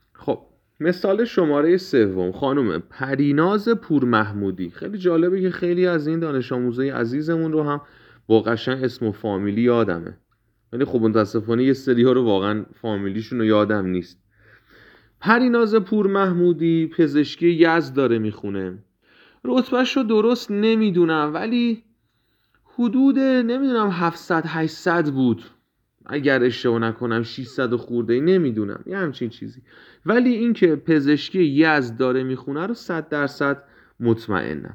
خب مثال شماره 3 خانم پریناز پورمحمودی. خیلی جالبه که خیلی از این دانش آموزای عزیزمون رو هم با قشنگ اسم و فامیلی یادمه، ولی خب متاسفانه یه سری ها رو واقعا فامیلیشون رو یادم نیست. پریناز پورمحمودی پزشکی یزد داره میخونه. رتبهش رو درست نمیدونم ولی حدود نمیدونم 700 800 بود، اگر اشتباه نکنم 600 خورده، نمیدونم یه همچین چیزی. ولی این که پزشکی یزد داره میخونه رو 100% مطمئنم.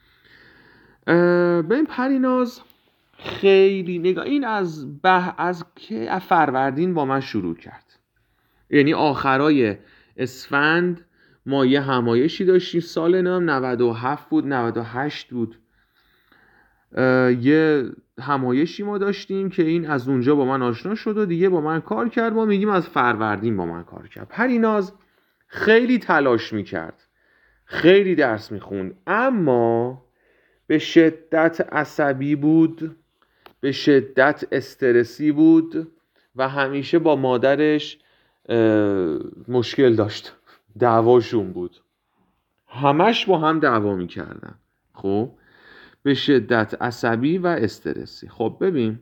به این پریناز خیلی نگاه، این از که فروردین با من شروع کرد، یعنی آخرای اسفند ما یه همایشی داشتیم، سال 97 بود 98 بود، یه همایشی ما داشتیم که این از اونجا با من آشنا شد و دیگه با من کار کرد. ما میگیم از فروردین با من کار کرد. پریناز خیلی تلاش میکرد، خیلی درس میخوند، اما به شدت عصبی بود، به شدت استرسی بود و همیشه با مادرش مشکل داشت، دعواشون بود، همش با هم دعوا میکردن. خب به شدت عصبی و استرسی. خب ببین،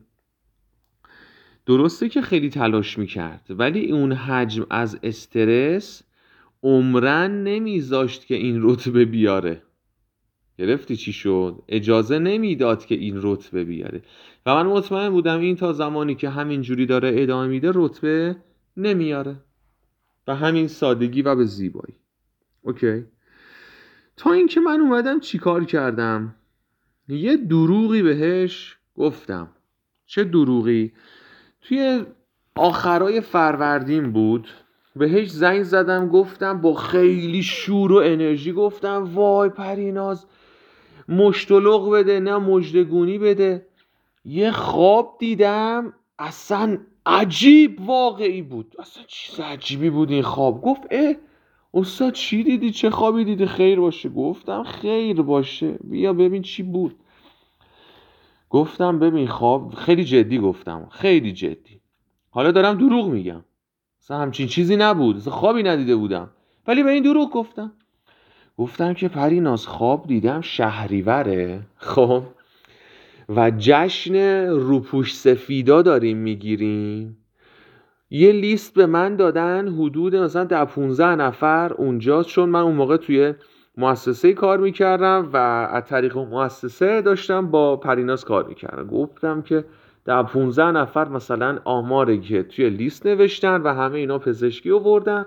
درسته که خیلی تلاش میکرد ولی اون حجم از استرس عمرن نمیذاشت که این رتبه بیاره. گرفتی چی شد؟ اجازه نمیداد که این رتبه بیاره و من مطمئن بودم این تا زمانی که همینجوری داره ادامه میده رتبه نمیاره، و همین سادگی و به زیبایی. اوکی. تا اینکه من اومدم چیکار کردم، یه دروغی بهش گفتم. چه دروغی؟ توی آخرای فروردین بود، بهش زنگ زدم، گفتم با خیلی شور و انرژی، گفتم وای پریناز مشتلق بده نه مژدگونی بده، یه خواب دیدم اصلا عجیب واقعی بود، اصلا چیز عجیبی بود این خواب. گفت استاد چی دیدی؟ چه خوابی دیدی؟ خیر باشه. گفتم خیر باشه، بیا ببین چی بود. گفتم ببین خواب خیلی جدی، گفتم خیلی جدی، حالا دارم دروغ میگم، اصلا همچین چیزی نبود، اصلا خوابی ندیده بودم، ولی به این دروغ گفتم که پریناز خواب دیدم شهریوره، خب و جشن روپوش سفیدا داریم میگیریم، یه لیست به من دادن حدود مثلا 10-15 نفر اونجا، چون من اون موقع توی مؤسسه کار میکردم و از طریق مؤسسه داشتم با پریناز کار میکردم. گفتم که 10-15 نفر مثلا آماری که توی لیست نوشتن و همه اینا پزشکی آوردن،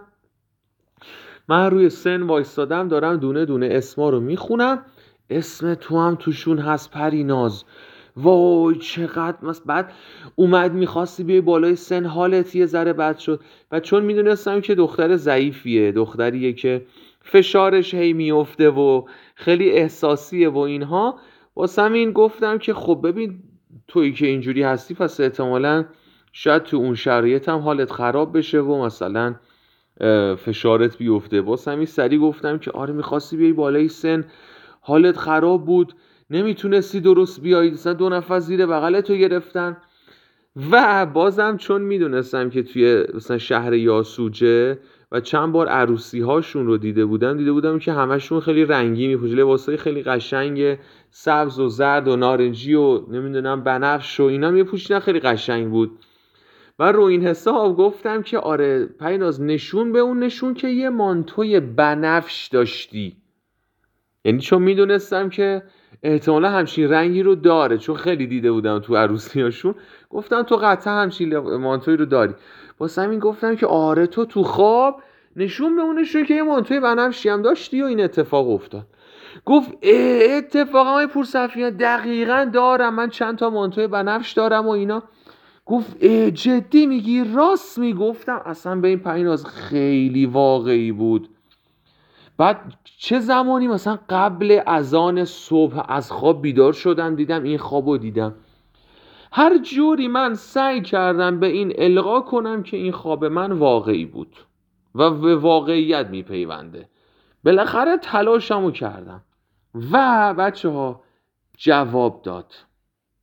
من روی سن وایستادم دارم دونه دونه اسما رو میخونم، اسم تو هم توشون هست پریناز. وای چقدر بعد اومد میخواستی بیای بالای سن، حالت یه ذره بد شد. و چون میدونستم که دختر ضعیفیه، دختریه که فشارش هی میفته و خیلی احساسیه و اینها، واسه این گفتم که خب ببین تویی که اینجوری هستی پس احتمالاً شاید تو اون شرایط هم حالت خراب بشه و مثلا فشارت بیفته. واسه همین سریع گفتم که آره میخواستی بیای بالای سن، حالت خراب بود، نمیتونستی درست بیایی، مثلا 2 نفر زیر بغلتو گرفتن. و بازم چون میدونستم که توی مثلا شهر یاسوجه و چند بار عروسی هاشون رو دیده بودم که همشون خیلی رنگی میپوشن، لباسای خیلی قشنگ سبز و زرد و نارنجی و نمیدونم بنفش و اینا میپوشیدن، خیلی قشنگ بود. و رو این حساب گفتم که آره پریناز نشون به اون نشون که یه مانتوی بنفش داشتی، یعنی چون میدونستم که احتمالا همچین رنگی رو داره چون خیلی دیده بودم تو عروسیاشون، گفتم تو قطعا همچین مانتوی رو داری. واسه همین گفتم که آره تو خواب نشون به اون نشون که یه مانتوی بنفشی هم داشتی و این اتفاق افتاد. گفت اتفاقا های پورصفیان دقیقا دارم، من چند تا مانتوی بنفش دارم و اینا. گفت جدی میگی؟ راست میگفتم اصلا به این پریناز خیلی واقعی بود. بعد چه زمانی مثلا قبل اذان صبح از خواب بیدار شدم، دیدم این خوابو دیدم. هر جوری من سعی کردم به این القا کنم که این خواب من واقعی بود و به واقعیت میپیونده. بالاخره تلاشمو کردم و بچه ها جواب داد.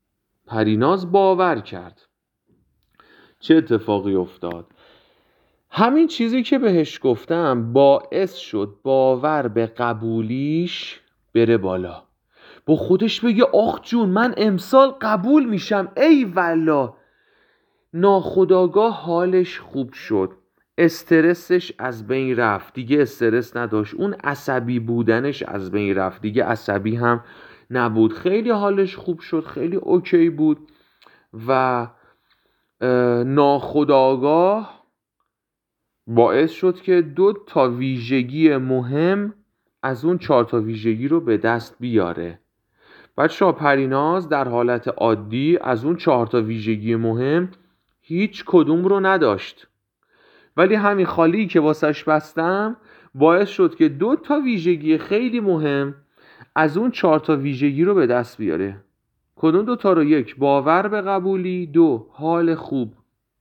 پریناز باور کرد. چه اتفاقی افتاد؟ همین چیزی که بهش گفتم باعث شد باور به قبولیش بره بالا. با خودش بگه آخ جون من امسال قبول میشم، ای والا. ناخودآگاه حالش خوب شد، استرسش از بین رفت، دیگه استرس نداشت، اون عصبی بودنش از بین رفت، دیگه عصبی هم نبود، خیلی حالش خوب شد، خیلی اوکی بود. و ناخودآگاه باعث شد که 2 ویژگی مهم از اون 4 ویژگی رو به دست بیاره. بچه‌ها پریناز در حالت عادی از اون 4 ویژگی مهم هیچ کدوم رو نداشت، ولی همین خالی که واسش بستم باعث شد که 2 ویژگی خیلی مهم از اون 4 ویژگی رو به دست بیاره. کدوم 2 رو؟ 1 باور به قبولی، 2 حال خوب،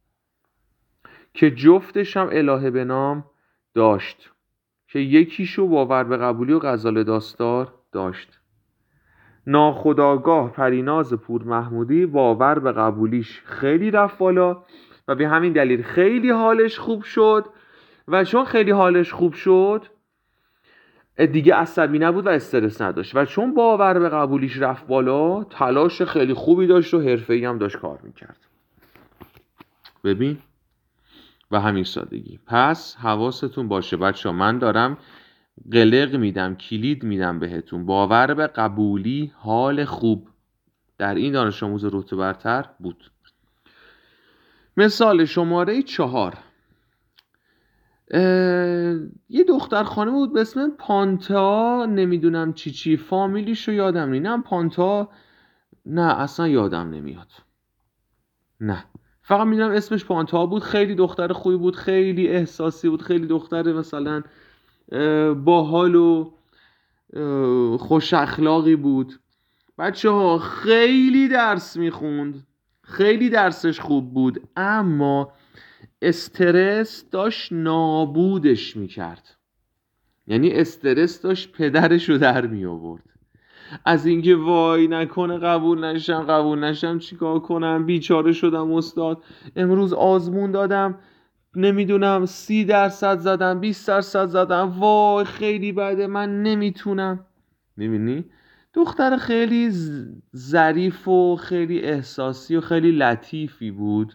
که جفتش هم الهه به نام داشت، که یکیشو باور به قبولی و غزال داستار داشت. ناخودآگاه پریناز پور محمودی باور به قبولیش خیلی رفت بالا و به همین دلیل خیلی حالش خوب شد، و چون خیلی حالش خوب شد دیگه عصبی نبود و استرس نداشت، و چون باور به قبولیش رفت بالا تلاش خیلی خوبی داشت و حرفه‌ای هم داشت کار میکرد. ببین و همین سادگی. پس حواستون باشه بچه‌ها، من دارم قلق میدم، کلید میدم بهتون. باور به قبولی حال خوب در این دانش آموز رتبه برتر بود. مثال شماره 4، یه دختر خانم بود به اسم پانتا، نمیدونم چی فامیلیشو یادم نی، نه پانتا، نه اصلا یادم نمیاد، نه فقط میدونم اسمش پانتا بود. خیلی دختر خوبی بود، خیلی احساسی بود، خیلی دختر مثلا باحال و خوش اخلاقی بود. بچه ها خیلی درس میخوند، خیلی درسش خوب بود، اما استرس داشت نابودش میکرد. یعنی استرس داشت پدرشو در می آورد. از اینکه وای نکنه قبول نشم چیکار کنم، بیچاره شدم استاد، امروز آزمون دادم نمیدونم 30% زدم، 20% زدم، وای خیلی بده من نمیتونم. میبینی؟ دختر خیلی ظریف و خیلی احساسی و خیلی لطیفی بود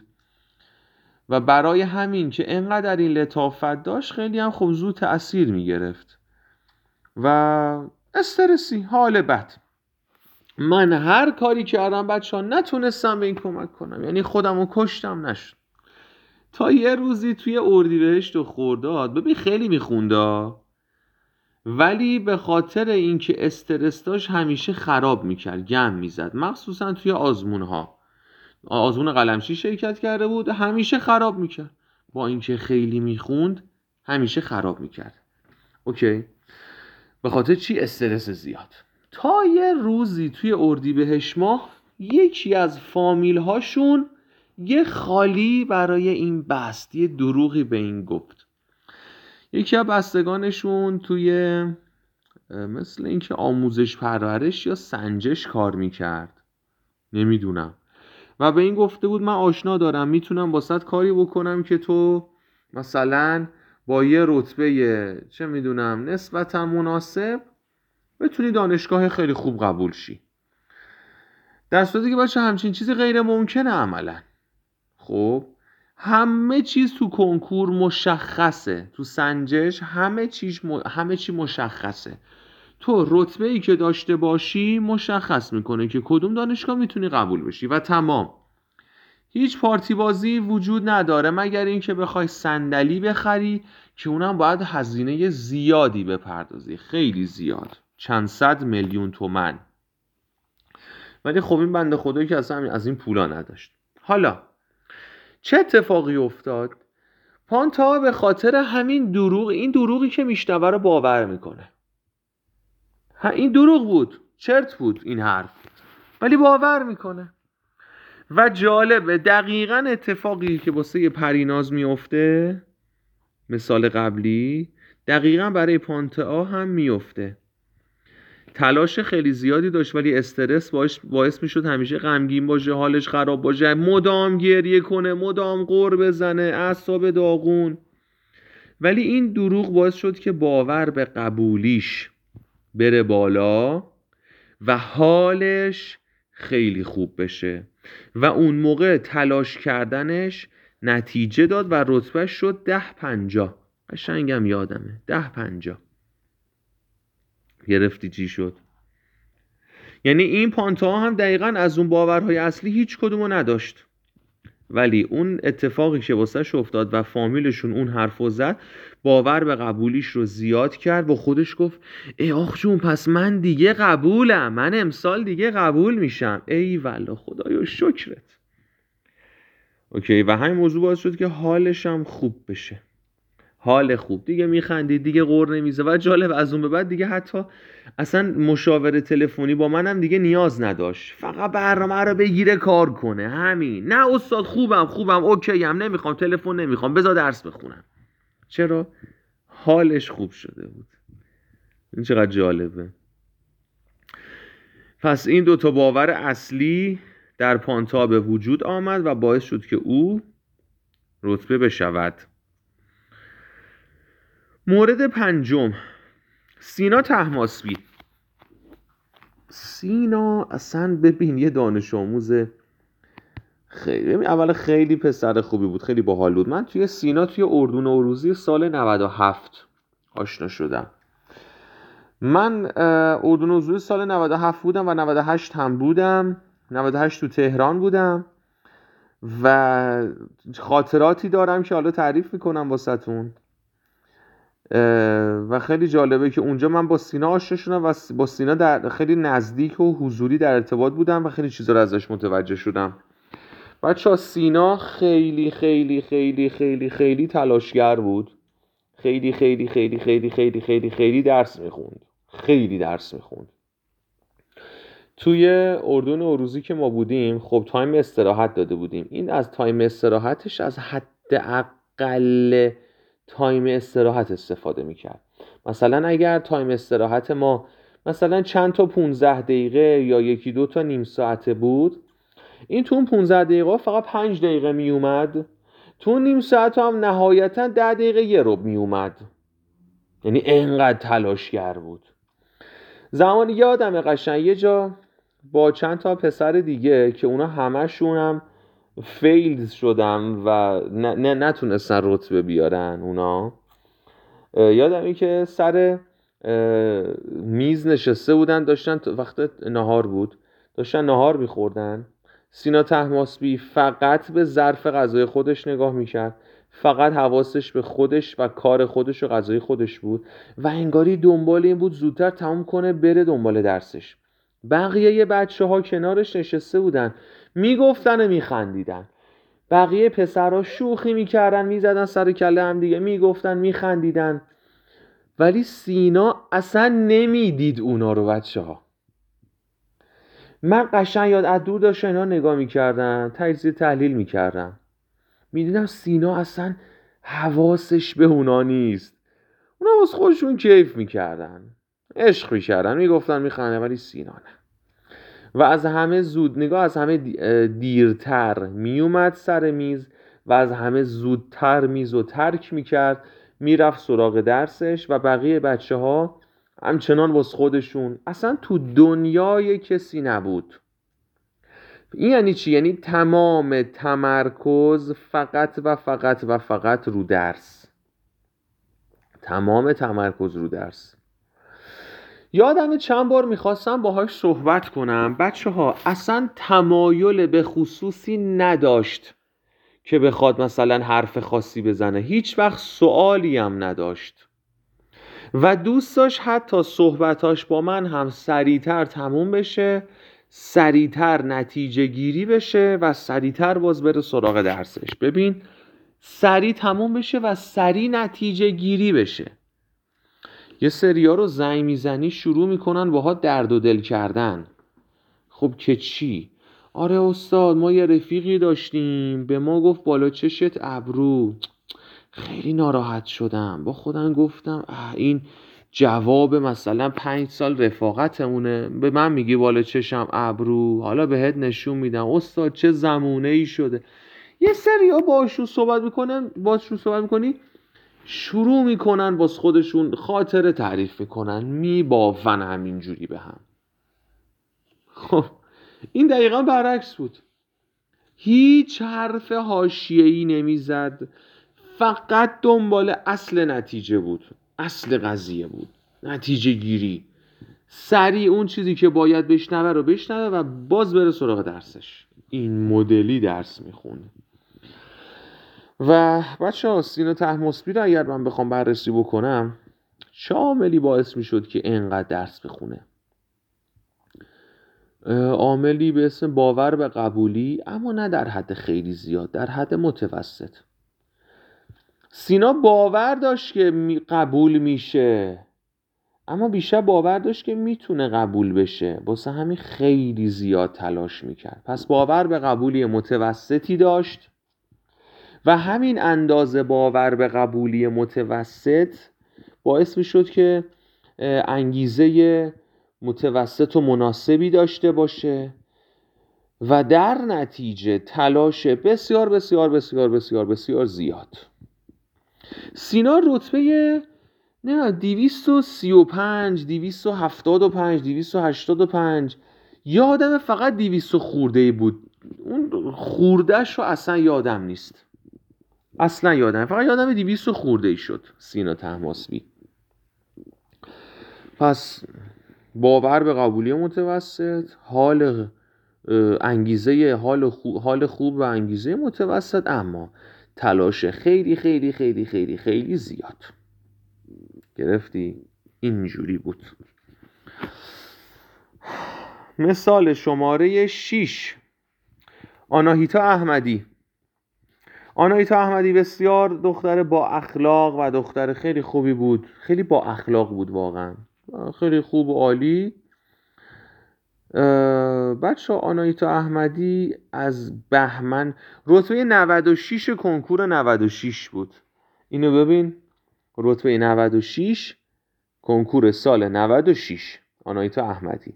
و برای همین که انقدر این لطافت داشت خیلی هم خوب زود تأثیر میگرفت و استرسی، حال بد. من هر کاری کردم بچه ها نتونستم به این کمک کنم، یعنی خودم رو کشتم نشد. تا یه روزی توی اردیبهشت و خرداد، ببین خیلی میخوندا، ولی به خاطر اینکه استرس داشت همیشه خراب میکرد، گم میزد، مخصوصا توی آزمون قلمچی شرکت کرده بود، همیشه خراب میکرد. با اینکه خیلی میخوند همیشه خراب میکرد. اوکی؟ به خاطر چی؟ استرس زیاد. تا یه روزی توی اردیبهشت ماه یکی از فامیل هاشون یه خالی برای این بست، یه دروغی به این گفت. یکی از بستگانشون توی مثل اینکه آموزش پرورش یا سنجش کار میکرد، نمیدونم، و به این گفته بود من آشنا دارم میتونم واسط کاری بکنم که تو مثلا با یه رتبه چه میدونم نسبتا مناسب بتونی دانشگاه خیلی خوب قبول شی. در صورتی که بچه همچین چیزی غیر ممکنه عملا. خب همه چیز تو کنکور مشخصه، تو سنجش همه چی مشخصه. تو رتبه ای که داشته باشی مشخص میکنه که کدوم دانشگاه میتونی قبول بشی و تمام. هیچ پارتی بازی وجود نداره مگر اینکه بخوای صندلی بخری که اونم باید هزینه زیادی بپردازی، خیلی زیاد، چند صد میلیون تومان. ولی خب این بنده خدایی که اصلا از این پولا نداشت. حالا چه اتفاقی افتاد؟ پانتا به خاطر همین دروغ، این دروغی که میشنوه رو باور میکنه. این دروغ بود، چرت بود این حرف، ولی باور میکنه. و جالبه دقیقاً اتفاقی که واسه پریناز میفته، مثال قبلی، دقیقاً برای پانتا هم میفته. تلاش خیلی زیادی داشت ولی استرس باعث میشد همیشه غمگین باشه، حالش خراب باشه، مدام گریه کنه، مدام غر بزنه، اعصاب داغون. ولی این دروغ باعث شد که باور به قبولیش بره بالا و حالش خیلی خوب بشه و اون موقع تلاش کردنش نتیجه داد و رتبهش شد 10-50. قشنگم یادمه 10-50. گرفتی چی شد؟ یعنی این پانتا هم دقیقاً از اون باورهای اصلی هیچ کدومو نداشت، ولی اون اتفاقی که واسش افتاد و فامیلشون اون حرفو زد باور به قبولیش رو زیاد کرد و خودش گفت ای آخ جون پس من دیگه قبولم، من امسال دیگه قبول میشم. ای والا خدایا شکرت. اوکی، و همین موضوع باعث شد که حالش هم خوب بشه. حال خوب دیگه، میخندید دیگه، غر نمیزه. و جالب از اون به بعد دیگه حتی اصلا مشاوره تلفنی با منم دیگه نیاز نداشت، فقط برنامه رو بگیره کار کنه، همین. نه استاد خوبم اوکی ام، نمیخوام تلفن، نمیخوام، بذار درس بخونم. چرا؟ حالش خوب شده بود. این چقدر جالبه. پس این دوتا باور اصلی در پانتا به وجود آمد و باعث شد که او رتبه بشود. مورد پنجم، سینا طهماسبی. سینا اصلا ببین یه دانش آموز خیلی، اول خیلی پسر خوبی بود، خیلی باحال بود. من توی سینا توی اردو نوروزی سال 97 آشنا شدم. من اردو نوروزی سال 97 بودم و 98 هم بودم. 98 تو تهران بودم و خاطراتی دارم که حالا تعریف میکنم واسهتون. و خیلی جالبه که اونجا من با سینا آشنا شدم و با سینا در خیلی نزدیک و حضوری در ارتباط بودم و خیلی چیزا رو ازش متوجه شدم. بچه‌ها سینا خیلی خیلی خیلی خیلی خیلی تلاشگر بود. خیلی خیلی خیلی خیلی خیلی خیلی خیلی درس میخوند. خیلی درس میخوند. توی اردو نوروزی که ما بودیم خب تایم استراحت داده بودیم. این از تایم استراحتش از حداقل تایم استراحت استفاده میکرد. مثلا اگر تایم استراحت ما مثلا چند تا 15 دقیقه یا 1-2 تا نیم ساعته بود، این تو اون 15 دقیقه فقط 5 دقیقه می اومد، تو نیم ساعت هم نهایتا 10 دقیقه یه ربع می اومد. یعنی اینقدر تلاشگر بود. زمانی یادمه قشنگ یه جا با چند تا پسر دیگه که اونا همشون هم فیلد شدن و نتونستن رتبه بیارن، اونا یادمه که سر میز نشسته بودن، داشتن وقت نهار بود، داشتن نهار میخوردن. سینا طهماسبی فقط به ظرف غذای خودش نگاه میکرد، فقط حواسش به خودش و کار خودش و غذای خودش بود و انگاری دنبال این بود زودتر تموم کنه بره دنبال درسش. بقیه بچه ها کنارش نشسته بودن، میگفتن و میخندیدن. بقیه پسرها شوخی میکردن، میزدن سر کله هم دیگه، میگفتن، میخندیدن. ولی سینا اصلا نمیدید اونا رو. بچه ها من قشنگ یاد از دور داشتن اینا نگاه میکردن، تجزیه تحلیل میکردم، میدیدم سینا اصلا حواسش به اونا نیست. اونا واسه خودشون کیف میکردن، عشق میکردن، میگفتن، میخندن، ولی سینا نه. و از همه زود نگاه از همه دیرتر میومد سر میز و از همه زودتر میز رو ترک میکرد، میرفت سراغ درسش و بقیه بچه ها همچنان واسه خودشون، اصلا تو دنیای کسی نبود. این یعنی چی؟ یعنی تمام تمرکز فقط و فقط و فقط رو درس. تمام تمرکز رو درس. یادمه چند بار میخواستم باهاش صحبت کنم. بچه ها اصلا تمایل به خصوصی نداشت که بخواد مثلا حرف خاصی بزنه، هیچ وقت سوالی هم نداشت و دوست داشت حتی صحبتاش با من هم سریعتر تموم بشه، سریعتر نتیجه گیری بشه و سریعتر باز بره سراغ درسش. ببین، سریع تموم بشه و سریع نتیجه گیری بشه. یه سریا رو زنگ میزنی شروع میکنن باها درد و دل کردن. خب که چی؟ آره استاد ما یه رفیقی داشتیم به ما گفت بالا چشت ابرو، خیلی ناراحت شدم، با خودم گفتم این جواب مثلا 5 سال رفاقتمونه، به من میگی بالا چشم ابرو، حالا بهت نشون میدم استاد چه زمونه ای شده. یه سریا باشون صحبت میکنی شروع میکنن واسه خودشون خاطره تعریف میکنن، میبافن همینجوری به هم. خب این دقیقا برعکس بود، هیچ حرف حاشیه‌ای نمیزد، فقط دنبال اصل نتیجه بود، اصل قضیه بود، نتیجه گیری. سریع اون چیزی که باید بشنوه رو بشنوه و باز بره سراغ درسش. این مدلی درس میخونه. و بچه ها سینا طهماسبی رو اگر من بخوام بررسی بکنم، چه عاملی باعث میشد که اینقدر درس بخونه؟ عاملی به اسم باور به قبولی، اما نه در حد خیلی زیاد، در حد متوسط. سینا باور داشت که قبول میشه، اما بیشتر باور داشت که میتونه قبول بشه، واسه همین خیلی زیاد تلاش میکرد. پس باور به قبولی متوسطی داشت و همین اندازه باور به قبولی متوسط باعث میشد که انگیزه متوسط و مناسبی داشته باشه و در نتیجه تلاش بسیار بسیار بسیار بسیار بسیار زیاد. سینا رتبه 235 275 285 یادم فقط 200 خورده بود، اون خوردهش رو اصلا یادم نیست، اصلا یادم، فقط یادم 200 خورده ای شد سینا طهماسبی. پس باور به قبولی متوسط، انگیزه حال خوب و انگیزه متوسط، اما تلاش خیلی خیلی خیلی خیلی خیلی زیاد. گرفتی؟ اینجوری بود. مثال شماره 6، آناهیتا احمدی. آناهیتا احمدی بسیار دختر با اخلاق و دختر خیلی خوبی بود، خیلی با اخلاق بود واقعا، خیلی خوب و عالی. بچه آناهیتا احمدی از بهمن رتبه 96 کنکور 96 بود. اینو ببین، رتبه 96 کنکور سال 96 آناهیتا احمدی.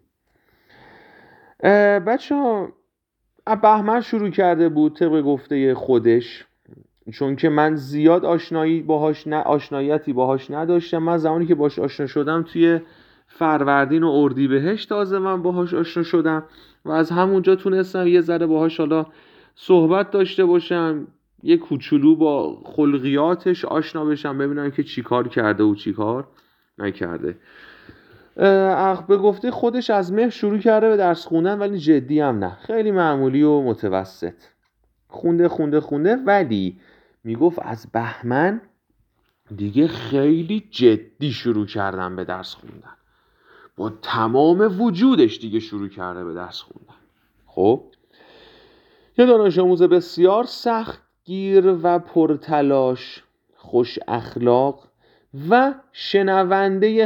بچه ها بهمن شروع کرده بود طبق گفته خودش، چون که من زیاد آشناییتی باهاش نداشتم. من زمانی که باهاش آشنا شدم توی فروردین و اردیبهشت تازه من باهاش آشنا شدم و از همونجا تونستم یه ذره باهاش حالا صحبت داشته باشم، یه کوچولو با خلقیاتش آشنا بشم، ببینم که چی کار کرده و چی کار نکرده. به گفته خودش از مهر شروع کرده به درس خوندن، ولی جدی هم نه، خیلی معمولی و متوسط خونده، ولی میگفت از بهمن دیگه خیلی جدی شروع کردن به درس خوندن، با تمام وجودش دیگه شروع کرده به درس خوندن. خب یه دانش آموز بسیار سختگیر و پرتلاش، خوش اخلاق و شنونده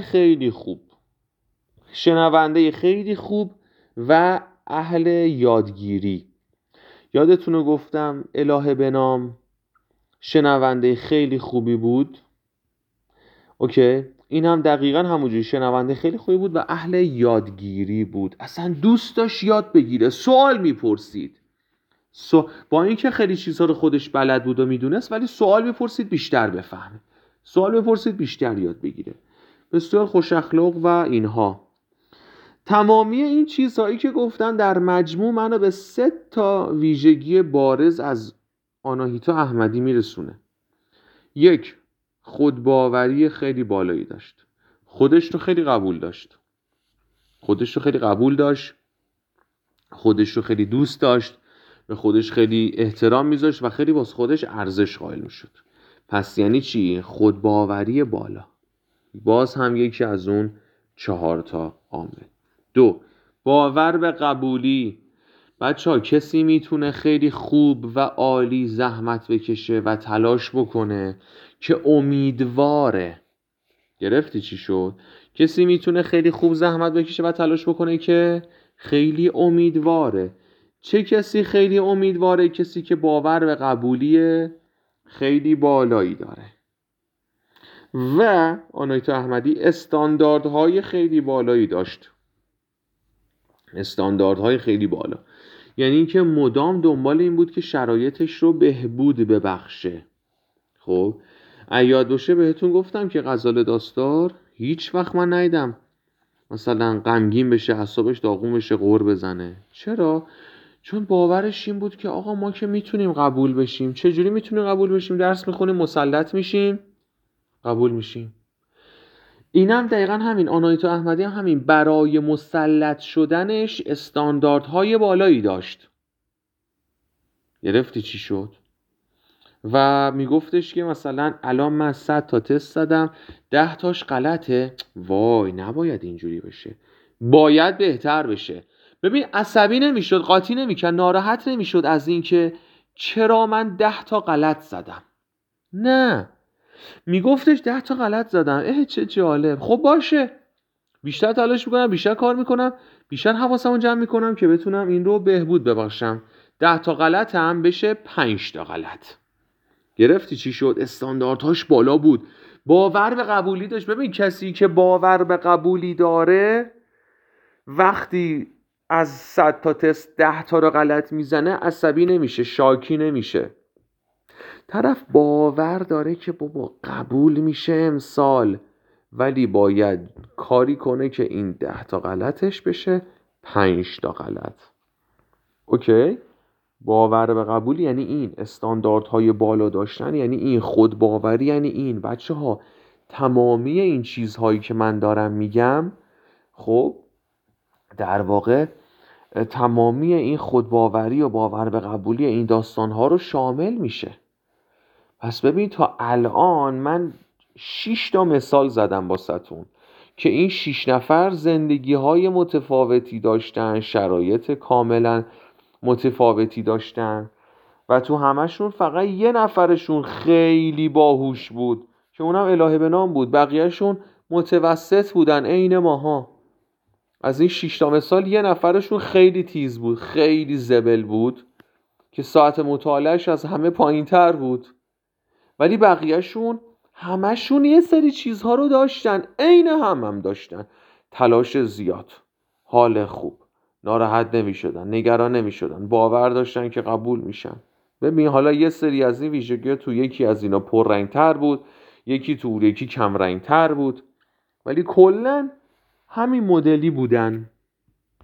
خیلی خوب و اهل یادگیری. یادتونه گفتم الهه به نام شنونده خیلی خوبی بود؟ اوکی، این هم دقیقا همونجوری شنونده خیلی خوبی بود و اهل یادگیری بود. اصلا دوست داشت یاد بگیره، سوال میپرسید. با اینکه خیلی چیزها رو خودش بلد بود و میدونست، ولی سوال میپرسید بیشتر بفهمه، سوال میپرسید بیشتر یاد بگیره. بسیار خوش اخلاق و اینها. تمامی این چیزهایی که گفتن در مجموع منو به 3 ویژگی بارز از آناهیتا احمدی میرسونه. 1، خودباوری خیلی بالایی داشت، خودش رو خیلی قبول داشت، خودش رو خیلی دوست داشت، به خودش خیلی احترام میذاشت و خیلی واسه خودش ارزش قائل میشد. پس یعنی چی؟ خودباوری بالا، باز هم یکی از اون 4 عامل. 2، باور به قبولی. بچه‌ها کسی میتونه خیلی خوب و عالی زحمت بکشه و تلاش بکنه که امیدواره. گرفتی چی شد؟ کسی میتونه خیلی خوب زحمت بکشه و تلاش بکنه که خیلی امیدواره. چه کسی خیلی امیدواره؟ کسی که باور به قبولی خیلی بالایی داره. و آناهیتا احمدی استانداردهای خیلی بالایی داشت، استانداردهای خیلی بالا، یعنی اینکه مدام دنبال این بود که شرایطش رو بهبود ببخشه. خب یاد باشه بهتون گفتم که غزال داستار هیچ وقت من ندیدم مثلا غمگین بشه، اعصابش داغون بشه، غر بزنه. چرا؟ چون باورش این بود که آقا ما که میتونیم قبول بشیم. چجوری میتونیم قبول بشیم؟ درس میخونیم، مسلط میشیم، قبول میشیم. اینم دقیقا همین. آناهیتا احمدی هم همین. برای مسلط شدنش استانداردهای بالایی داشت. گرفتی چی شد؟ و میگفتش که مثلا الان من 100 تا تست زدم، 10 تاش غلطه. وای نباید اینجوری بشه، باید بهتر بشه. ببین عصبی نمیشد، قاطی نمیکرد، ناراحت نمیشد از این که چرا من 10 تا غلط زدم. نه، میگفتش 10 تا غلط زدم، چه جالب، خب باشه، بیشتر تلاش میکنم، بیشتر کار میکنم، بیشتر حواسمو جمع میکنم که بتونم این رو بهبود ببخشم. 10 تا غلط هم بشه 5 تا غلط. گرفتی چی شد؟ استانداردهاش بالا بود، باور به قبولی داشت. ببین کسی که باور به قبولی داره وقتی از 100 تا تست 10 تا رو غلط میزنه عصبی نمیشه، شاکی نمیشه. طرف باور داره که بابا قبول میشه امسال، ولی باید کاری کنه که این 10 تا غلطش بشه 5 تا غلط. اوکی؟ باور به قبول یعنی این، استانداردهای بالا داشتن یعنی این، خودباوری یعنی این. بچه ها تمامی این چیزهایی که من دارم میگم، خب در واقع تمامی این خودباوری و باور به قبولی این داستانها رو شامل میشه. پس ببین تا الان من 6 تا مثال زدم با ستون که این 6 نفر زندگی های متفاوتی داشتن، شرایط کاملا متفاوتی داشتن و تو همشون فقط یه نفرشون خیلی باهوش بود که اونم الهه به نام بود، بقیهشون متوسط بودن عین ماها. از این 6 تا مثال یه نفرشون خیلی تیز بود، خیلی زبل بود که ساعت مطالعهش از همه پایین تر بود، ولی بقیهشون همشون یه سری چیزها رو داشتن، عین هم داشتن. تلاش زیاد، حال خوب، ناراحت نمی شدن، نگران نمی شدن، باور داشتن که قبول میشن. ببین حالا یه سری از این ویژگی تو یکی از اینا پررنگ تر بود، یکی تو یکی کم رنگ تر بود، ولی کلن همین مدلی بودن.